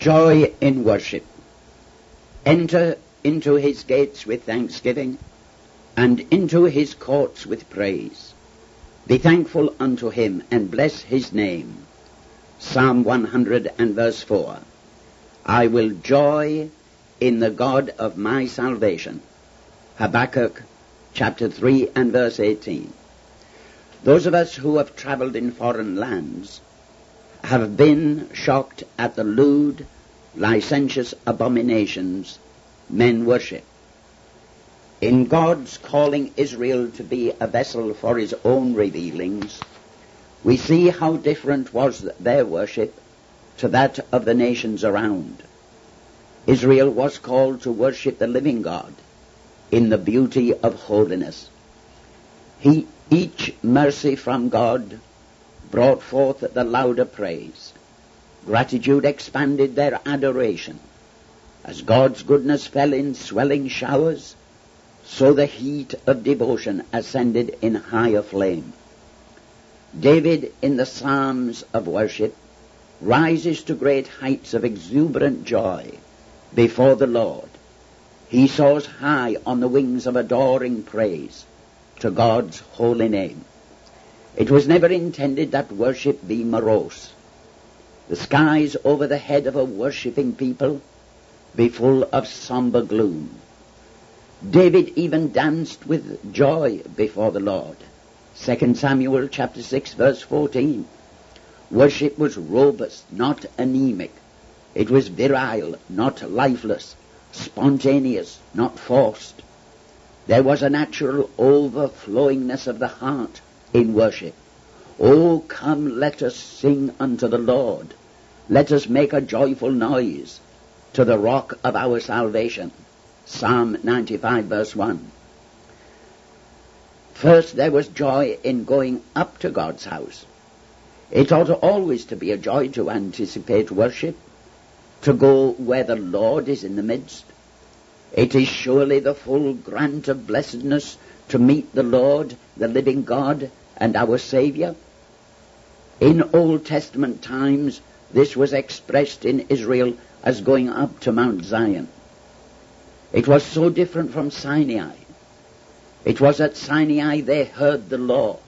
Joy in worship. Enter into his gates with thanksgiving, and into his courts with praise. Be thankful unto him, and bless his name. Psalm 100 and verse 4. I will joy in the God of my salvation. Habakkuk chapter 3 and verse 18. Those of us who have traveled in foreign lands have been shocked at the lewd, licentious abominations men worship. In God's calling Israel to be a vessel for his own revealings, we see how different was their worship to that of the nations around. Israel was called to worship the living God in the beauty of holiness. Each mercy from God brought forth the louder praise. Gratitude expanded their adoration. As God's goodness fell in swelling showers, so the heat of devotion ascended in higher flame. David, in the Psalms of worship, rises to great heights of exuberant joy before the Lord. He soars high on the wings of adoring praise to God's holy name. It was never intended that worship be morose. The skies over the head of a worshipping people be full of somber gloom. David even danced with joy before the Lord. 2 Samuel chapter 6 verse 14. Worship was robust, not anemic. It was virile, not lifeless, spontaneous, not forced. There was a natural overflowingness of the heart in worship. Oh, come, let us sing unto the Lord. Let us make a joyful noise to the rock of our salvation. Psalm 95 verse 1. First, there was joy in going up to God's house. It ought always to be a joy to anticipate worship, to go where the Lord is in the midst. It is surely the full grant of blessedness to meet the Lord, the living God, and our Savior. In Old Testament times, this was expressed in Israel as going up to Mount Zion. It was so different from Sinai. It was at Sinai they heard the law.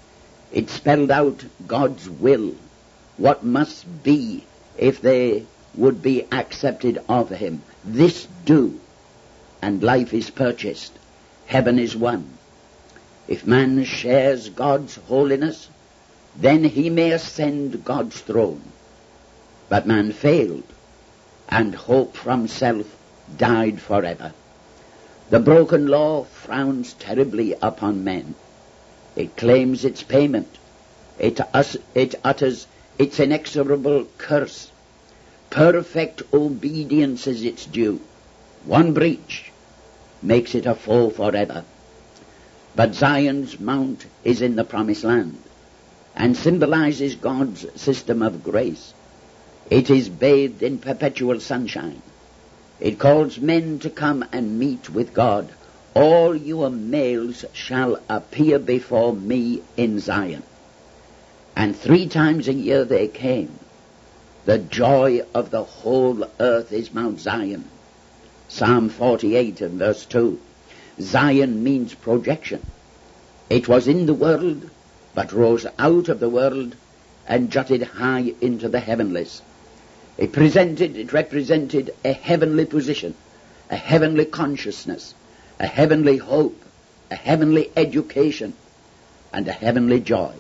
It spelled out God's will, what must be if they would be accepted of him. This do, and life is purchased. Heaven is won. If man shares God's holiness, then he may ascend God's throne. But man failed, and hope from self died forever. The broken law frowns terribly upon men. It claims its payment. It utters its inexorable curse. Perfect obedience is its due. One breach makes it a foe forever. But Zion's mount is in the promised land and symbolizes God's system of grace. It is bathed in perpetual sunshine. It calls men to come and meet with God. All your males shall appear before me in Zion. And 3 times a year they came. The joy of the whole earth is Mount Zion. Psalm 48 and verse 2. Zion means projection. It was in the world, but rose out of the world and jutted high into the heavenlies. It represented a heavenly position, a heavenly consciousness, a heavenly hope, a heavenly education, and a heavenly joy.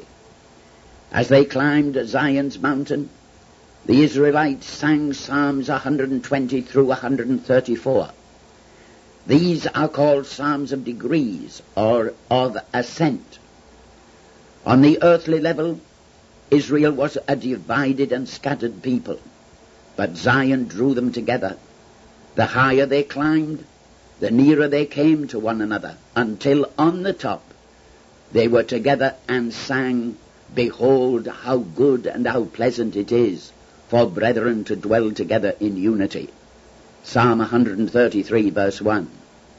As they climbed Zion's mountain, the Israelites sang Psalms 120 through 134. These are called Psalms of degrees, or of ascent. On the earthly level, Israel was a divided and scattered people, but Zion drew them together. The higher they climbed, the nearer they came to one another, until on the top they were together and sang, Behold, how good and how pleasant it is for brethren to dwell together in unity. Psalm 133 verse 1.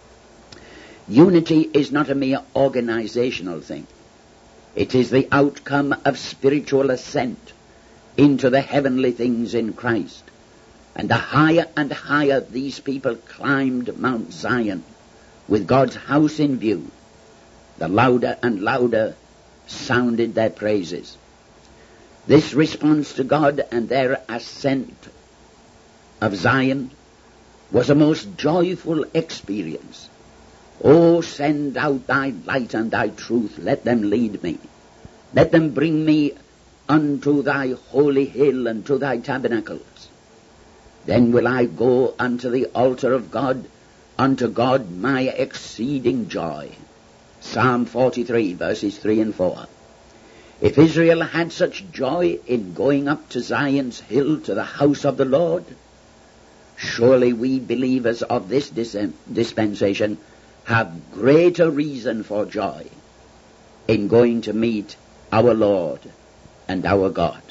Unity is not a mere organizational thing. It is the outcome of spiritual ascent into the heavenly things in Christ. And the higher and higher these people climbed Mount Zion with God's house in view, the louder and louder sounded their praises. This response to God and their ascent of Zion was a most joyful experience. Oh, send out thy light and thy truth, let them lead me. Let them bring me unto thy holy hill and to thy tabernacles. Then will I go unto the altar of God, unto God my exceeding joy. Psalm 43, verses 3 and 4. If Israel had such joy in going up to Zion's hill, to the house of the Lord, surely we believers of this dispensation have greater reason for joy in going to meet our Lord and our God.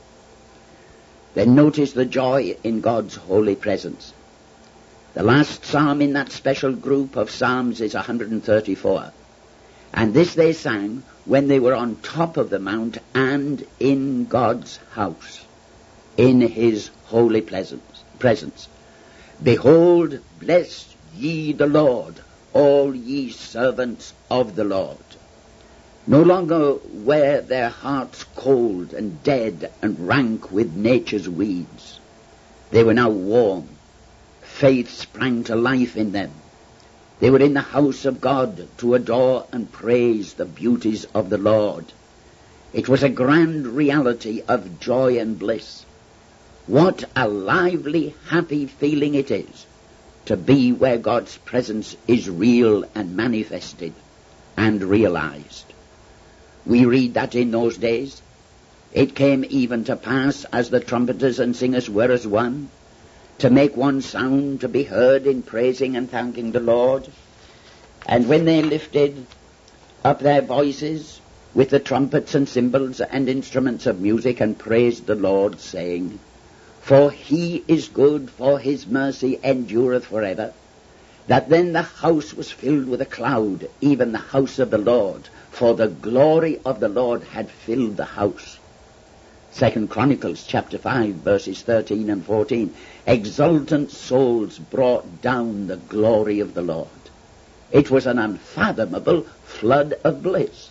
Then notice the joy in God's holy presence. The last psalm in that special group of psalms is 134. And this they sang when they were on top of the mount and in God's house, in his holy presence. Behold, bless ye the Lord, all ye servants of the Lord. No longer were their hearts cold and dead and rank with nature's weeds. They were now warm. Faith sprang to life in them. They were in the house of God to adore and praise the beauties of the Lord. It was a grand reality of joy and bliss. What a lively, happy feeling it is to be where God's presence is real and manifested and realized. We read that in those days it came even to pass, as the trumpeters and singers were as one, to make one sound to be heard in praising and thanking the Lord. And when they lifted up their voices with the trumpets and cymbals and instruments of music and praised the Lord, saying, For he is good, for his mercy endureth forever, that then the house was filled with a cloud, even the house of the Lord, for the glory of the Lord had filled the house. 2 Chronicles chapter 5, verses 13 and 14. Exultant souls brought down the glory of the Lord. It was an unfathomable flood of bliss.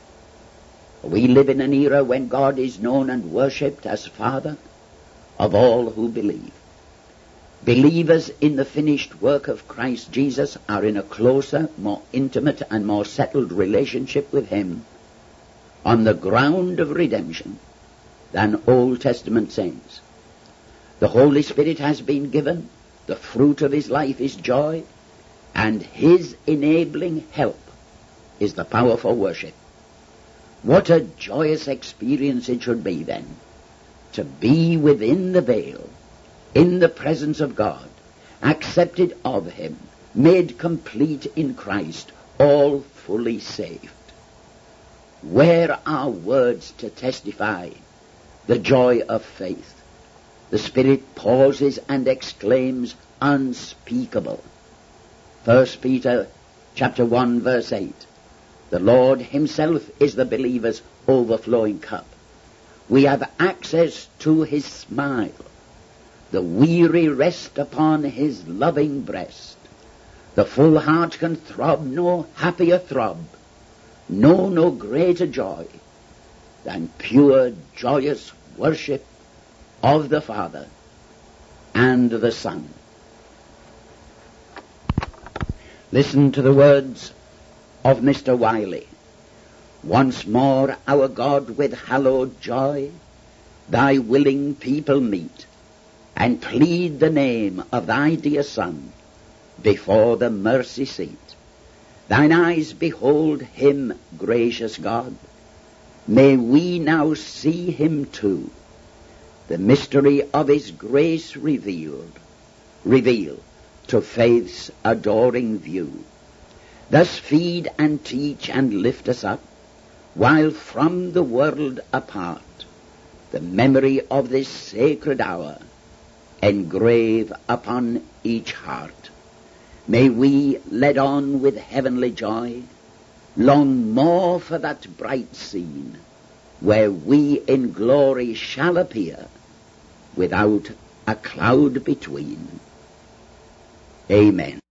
We live in an era when God is known and worshipped as Father of all who believe. Believers in the finished work of Christ Jesus are in a closer, more intimate, and more settled relationship with him on the ground of redemption than Old Testament saints. The Holy Spirit has been given, the fruit of his life is joy, and his enabling help is the power for worship. What a joyous experience it should be then, to be within the veil, in the presence of God, accepted of him, made complete in Christ, all fully saved. Where are words to testify the joy of faith? The Spirit pauses and exclaims, unspeakable. 1 Peter chapter 1, verse 8. The Lord himself is the believer's overflowing cup. We have access to his smile. The weary rest upon his loving breast. The full heart can throb no happier throb, know no greater joy than pure, joyous worship of the Father and the Son. Listen to the words of Mr. Wiley. Once more, our God, with hallowed joy, thy willing people meet, and plead the name of thy dear Son before the mercy seat. Thine eyes behold him, gracious God. May we now see him too, the mystery of his grace reveal to faith's adoring view. Thus feed and teach and lift us up, while from the world apart the memory of this sacred hour engrave upon each heart. May we, led on with heavenly joy, long more for that bright scene where we in glory shall appear without a cloud between. Amen.